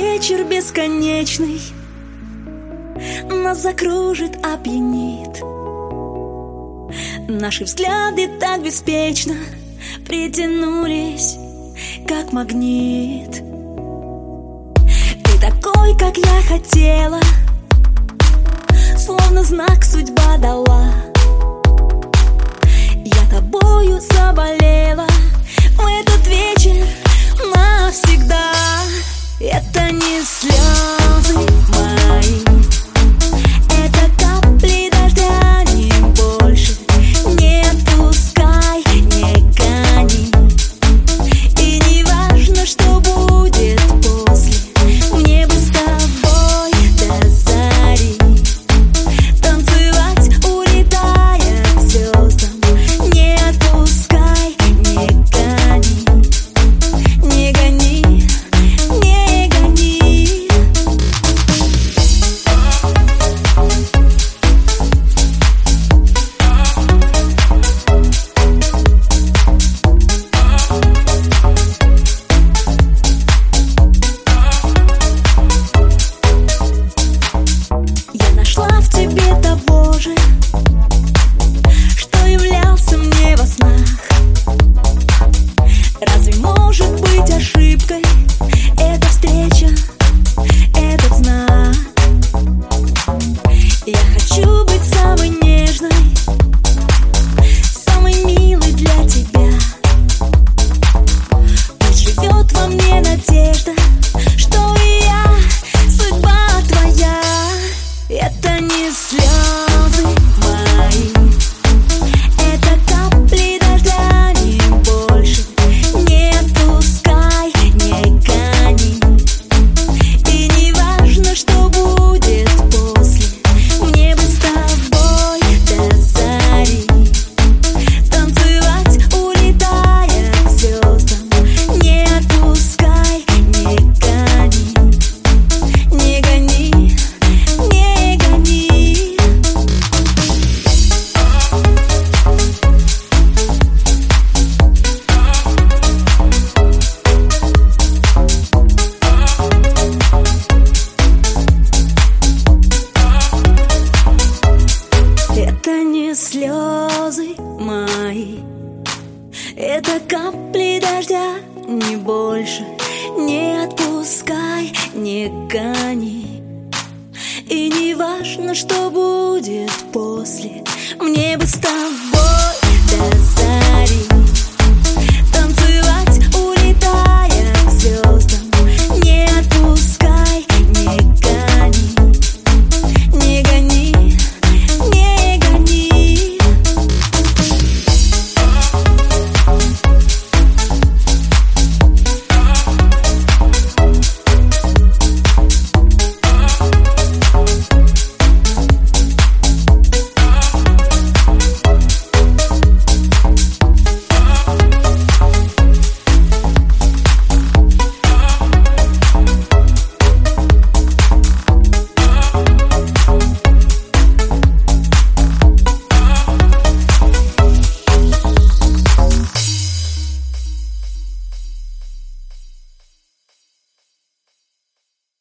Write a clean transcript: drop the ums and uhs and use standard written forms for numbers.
вечер бесконечный нас закружит, опьянит. Наши взгляды так беспечно притянулись, как магнит. Ты такой, как я хотела, словно знак судьба дала. Я тобою заболела в этот вечер навсегда. Это не слезы мои, это капли дождя, не больше. Не отпускай, не гони. И не важно, что будет после. Мне бы с тобой до зари танцевать, улетая к звездам. Не отпускай, не гони, не гони, не гони. Я нашла в тебе того же, что являлся мне во снах. Разве может быть ошибкой эта встреча, этот знак? Я хочу быть самой нежной, самой милой для тебя. Пусть живет во мне надежда, что и я судьба твоя. Это не слезы мои, это капли дождя, не больше. Не отпускай, не гони. И не важно, что будет после. Мне бы с тобой до зари танцевать, улетая к звездам. Не отпускай, не гони, не гони, не гони. Это не слезы мои, это капли дождя, не больше. Не отпускай, не гони. И не важно, что будет после. Мне бы с тобой до